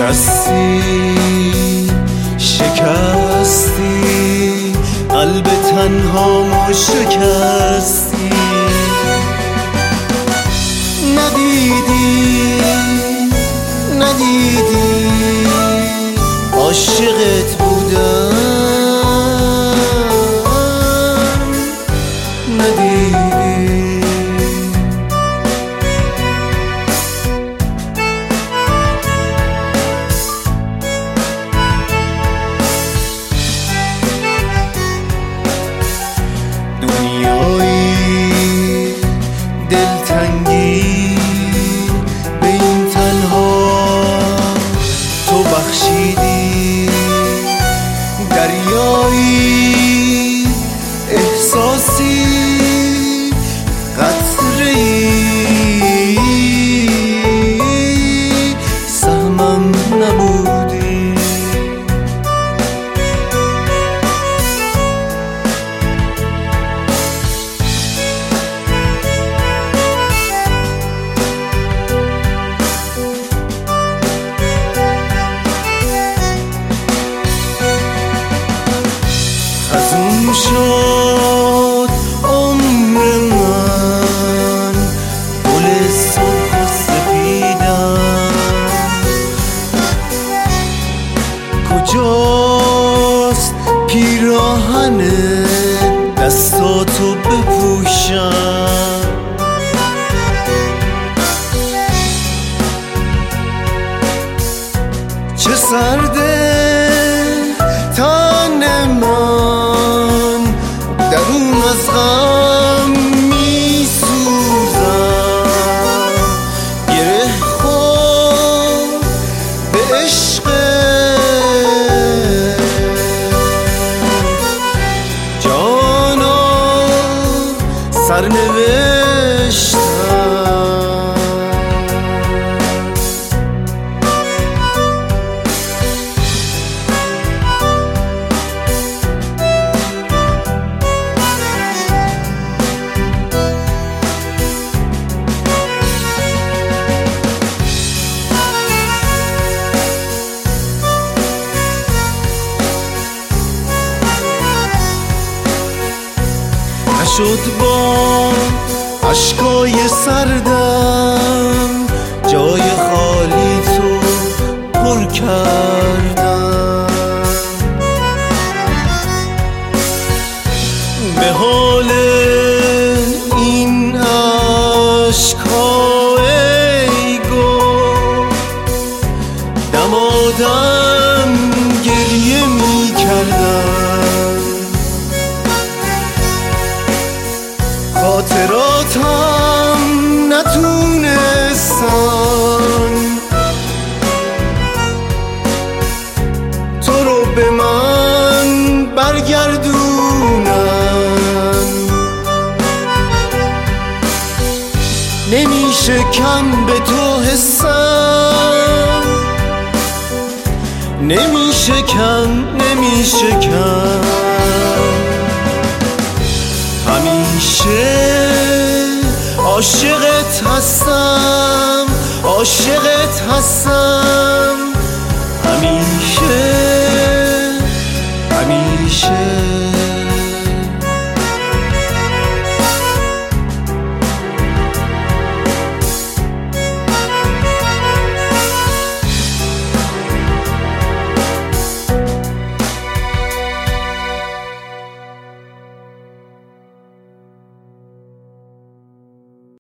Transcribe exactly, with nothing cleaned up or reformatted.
شکستی شکستی قلب تنهامو شکستی. ندیدی ندیدی عاشقت بودم، ندیدی. دنیایی دلتنگی به این تنها تو بخشیدی، دریایی احساسی قطره‌ای سهمم نبودی. خزون شد عمر من، گل سرخ و سفیدم کجاست؟ پیراهن دستاتو بپوشم. چه سرده تن من، درون از غم میسوزم. گره خورد به عشق جانا سرنوشتم. نشد با اشکای سردم جای خالی تو پر کردم. به حال این اشکا ای گل دمادم گریه می کردم. خاطراتم نتونستن تو رو به من برگردونن. نمیشه کم به تو حسم، نمیشه کم نمیشه کم. همیشه عاشقت هستم عاشقت هستم همیشه.